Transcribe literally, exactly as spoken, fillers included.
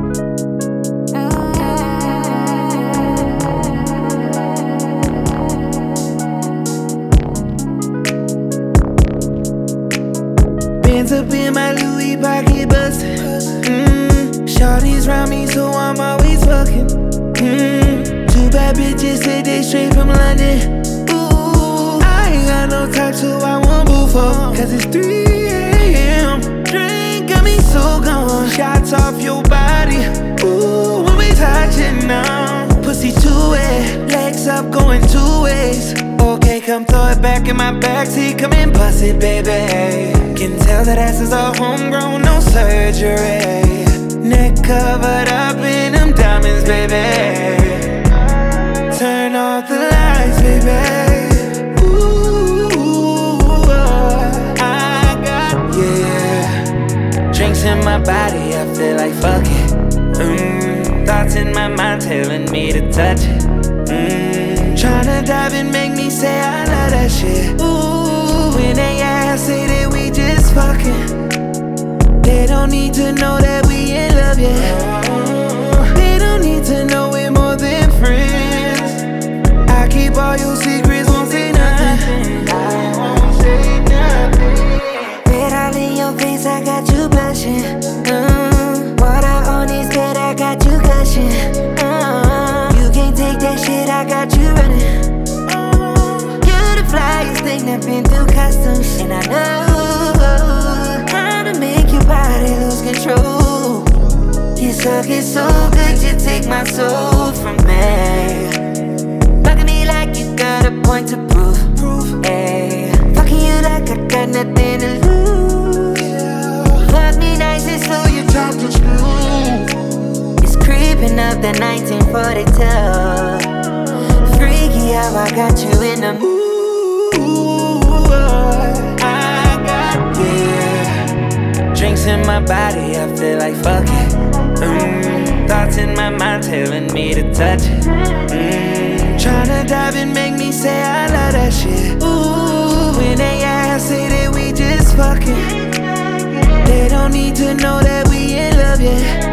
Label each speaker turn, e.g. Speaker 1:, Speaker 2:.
Speaker 1: Bands up in my Louis pocket bustin'. Mm, Shawty's round me, so I'm always fucking. Mm, two bad bitches said they straight from London. Ooh, I ain't got no time, so I won't move up. Cause it's three A M Drink got me so gone. Shots off your body. Ooh, when we touchin' now. Pussy too wet, legs up going two ways. Okay, come throw it back in my backseat, come and bust it, baby. Can tell that ass is all homegrown, no surgery. Neck covered up in them diamonds, baby. Turn off the lights, baby. Ooh, I got, yeah. Drinks in my body, I feel like fuck it. Mm, thoughts in my mind telling me to touch it. Mm, tryna dive and make me say I love that shit. Ooh, when they ask, say that we just fucking. They don't need to know that we in love yet. They don't need to know we're more than friends. I keep all your secrets, won't say nothing. I won't say nothing.
Speaker 2: Red all in your face, I got you blushing. Mm, water on his bed, I got you gushing. Mm, you can't take that shit, I got you running. You're the flyest thing that been through customs, and I know how to make your body lose control. You suck it so good, you take my soul from me. Fucking me like you got a point to prove. Ayy, fucking you like I got nothing to lose. Fuck me nice and slow, you drop the screw. It's creeping up that nineteen forty-two. Freaky how I got you in the mood.
Speaker 1: I got, yeah. Drinks in my body, I feel like fuck it. Mm, thoughts in my mind telling me to touch it. Mm, tryna dive and make me say I love that shit. Ooh, when they ask, say that we just fucking. They don't need to know that we in love yet.